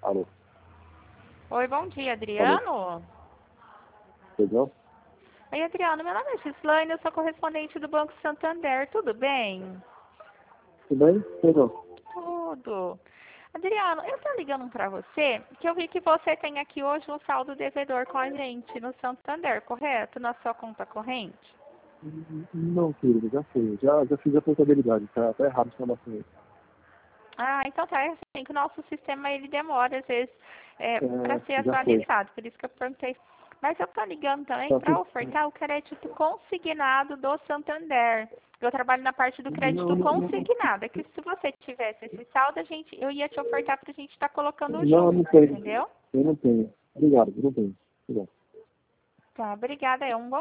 Alô, Oi, bom dia, alô, Adriano. entendeu? Oi, Adriano, meu nome é Gislaine, eu sou correspondente do Banco Santander, tudo bem? Tudo bem? Entendeu? Tudo. Adriano, eu tô ligando pra você, que eu vi que você tem aqui hoje um saldo devedor com a gente no Santander, correto? Na sua conta corrente? Não, querido, já foi. Já fiz a contabilidade, tá errado a informação aí. Ah, então tá, é assim que o nosso sistema ele demora, às vezes, para ser Já foi. atualizado, por isso que eu perguntei. Mas eu tô ligando também Tá para tudo. ofertar o crédito consignado do Santander. Eu trabalho na parte do crédito Não, não, não, consignado. É que se você tivesse esse saldo, eu ia te ofertar para a gente estar colocando não, junto, não tenho. entendeu? Eu não tenho. Obrigado, eu não tenho. Obrigado. Tá, obrigada. É um bom